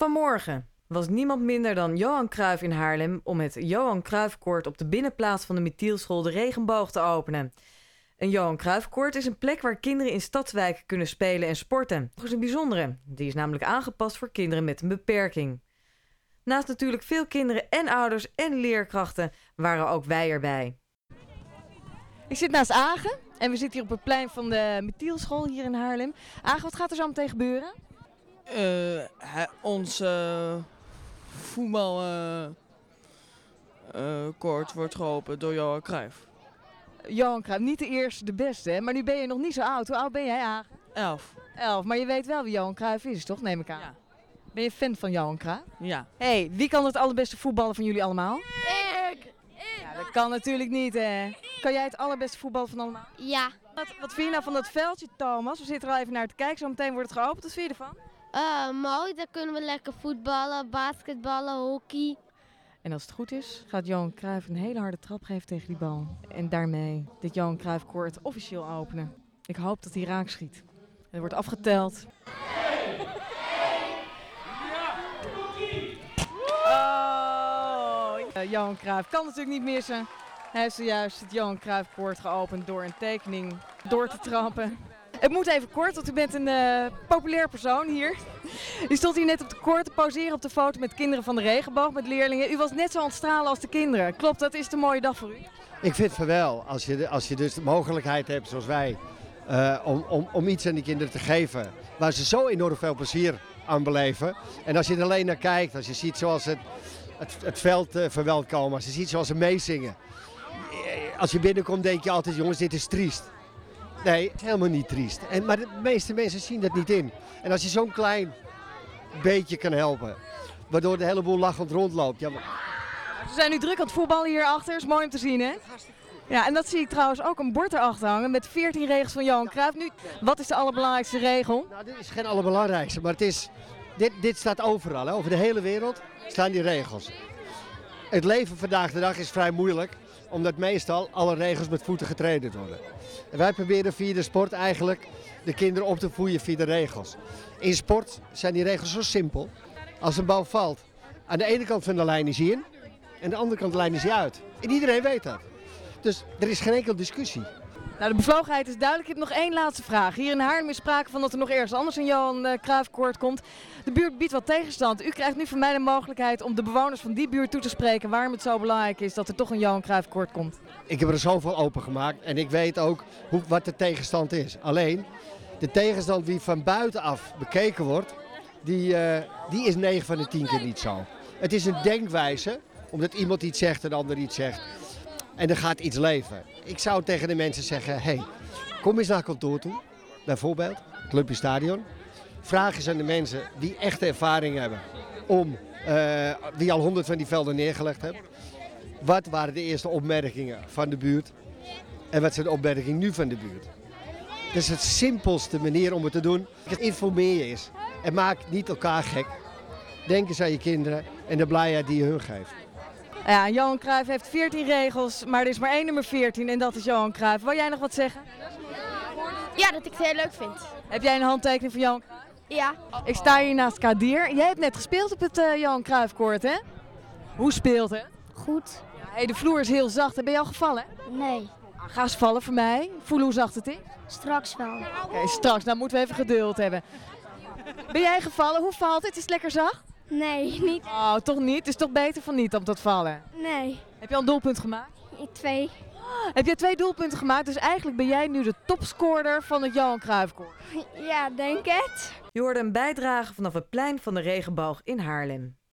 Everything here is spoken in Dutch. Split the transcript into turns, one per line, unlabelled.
Vanmorgen was niemand minder dan Johan Cruijff in Haarlem om het Johan Cruijffkoord op de binnenplaats van de Mithielschool de Regenboog te openen. Een Johan Cruijffkoord is een plek waar kinderen in stadswijken kunnen spelen en sporten. Dat is een bijzondere. Die is namelijk aangepast voor kinderen met een beperking. Naast natuurlijk veel kinderen en ouders en leerkrachten waren ook wij erbij. Ik zit naast Agen en we zitten hier op het plein van de Mithielschool hier in Haarlem. Agen, wat gaat er zo meteen gebeuren?
Ons voetbalkoord wordt geopend door Johan Cruijff.
Johan Cruijff, niet de eerste, de beste, hè? Maar nu ben je nog niet zo oud. Hoe oud ben jij, Agen?
11.
11, maar je weet wel wie Johan Cruijff is, toch? Neem ik aan.
Ja.
Ben je fan van Johan Cruijff?
Ja.
Hey, wie kan het allerbeste voetballen van jullie allemaal?
Ik.
Ja, dat kan natuurlijk niet, hè. Kan jij het allerbeste voetballen van allemaal?
Ja.
Wat vind je nou van dat veldje, Thomas? We zitten er al even naar te kijken. Zo meteen wordt het geopend. Wat vind je ervan?
Mooi, dan kunnen we lekker voetballen, basketballen, hockey.
En als het goed is, gaat Johan Cruijff een hele harde trap geven tegen die bal. En daarmee dit Johan Cruijffkoord officieel openen. Ik hoop dat hij raak schiet. Er wordt afgeteld. Oh! Johan Cruijff kan natuurlijk niet missen. Hij heeft zojuist het Johan Cruijffkoord geopend door een tekening door te trappen. Het moet even kort, want u bent een populair persoon hier. U stond hier net op de koord te poseren op de foto met kinderen van de Regenboog, met leerlingen. U was net zo aan het stralen als de kinderen. Klopt, dat is een mooie dag voor u?
Ik vind van wel, als je dus de mogelijkheid hebt zoals wij, om iets aan die kinderen te geven waar ze zo enorm veel plezier aan beleven. En als je er alleen naar kijkt, als je ziet zoals het veld verwelkomen, als je ziet zoals ze meezingen. Als je binnenkomt denk je altijd, jongens, dit is triest. Nee, het is helemaal niet triest. Maar de meeste mensen zien dat niet in. En als je zo'n klein beetje kan helpen, waardoor de hele boel lachend rondloopt. Ja,
Ze zijn nu druk aan het voetballen hierachter, is mooi om te zien, hè? Ja, en dat zie ik trouwens ook een bord erachter hangen met 14 regels van Johan Cruijff. Nu, wat is de allerbelangrijkste regel?
Nou, dit is geen allerbelangrijkste, maar het is, dit staat overal. Hè? Over de hele wereld staan die regels. Het leven vandaag de dag is vrij moeilijk, omdat meestal alle regels met voeten getreden worden. En wij proberen via de sport eigenlijk de kinderen op te voeden via de regels. In sport zijn die regels zo simpel. Als een bal valt, aan de ene kant van de lijn is hij in en aan de andere kant de lijn is hij uit. En iedereen weet dat. Dus er is geen enkele discussie.
Nou, de bevlogenheid is duidelijk. Ik heb nog één laatste vraag. Hier in Haarlem is sprake van dat er nog ergens anders een Johan Cruijffkoord komt. De buurt biedt wat tegenstand. U krijgt nu van mij de mogelijkheid om de bewoners van die buurt toe te spreken waarom het zo belangrijk is dat er toch een Johan Cruijffkoord komt.
Ik heb er zoveel open gemaakt en ik weet ook wat de tegenstand is. Alleen, de tegenstand die van buitenaf bekeken wordt, die is 9 van de 10 keer niet zo. Het is een denkwijze, omdat iemand iets zegt en de ander iets zegt. En er gaat iets leven. Ik zou tegen de mensen zeggen, hey, kom eens naar kantoor toe, bijvoorbeeld, het Olympisch Stadion. Vraag eens aan de mensen die echte ervaring hebben, die al 100 van die velden neergelegd hebben. Wat waren de eerste opmerkingen van de buurt en wat zijn de opmerkingen nu van de buurt? Dat is het simpelste manier om het te doen. Informeer je eens en maak niet elkaar gek. Denk eens aan je kinderen en de blijheid die je hun geeft.
Ja, Johan Cruijff heeft 14 regels, maar er is maar één nummer 14 en dat is Johan Cruijff. Wil jij nog wat zeggen?
Ja, dat ik het heel leuk vind.
Heb jij een handtekening van Johan Cruijff?
Ja.
Ik sta hier naast Kadir. Jij hebt net gespeeld op het Johan Cruijffkoord, hè? Hoe speelt het?
Goed.
Ja, hey, de vloer is heel zacht. Ben je al gevallen?
Nee.
Ga eens vallen voor mij. Voelen hoe zacht het is.
Straks wel.
Oké, straks. Nou moeten we even geduld hebben. Ben jij gevallen? Hoe valt het? Is het lekker zacht?
Nee, niet.
Oh, toch niet? Het is toch beter van niet om te vallen.
Nee.
Heb je al een doelpunt gemaakt?
2.
Heb jij 2 doelpunten gemaakt? Dus eigenlijk ben jij nu de topscorer van het Johan Cruijffkoord.
Ja, denk het.
Je hoorde een bijdrage vanaf het plein van de Regenboog in Haarlem.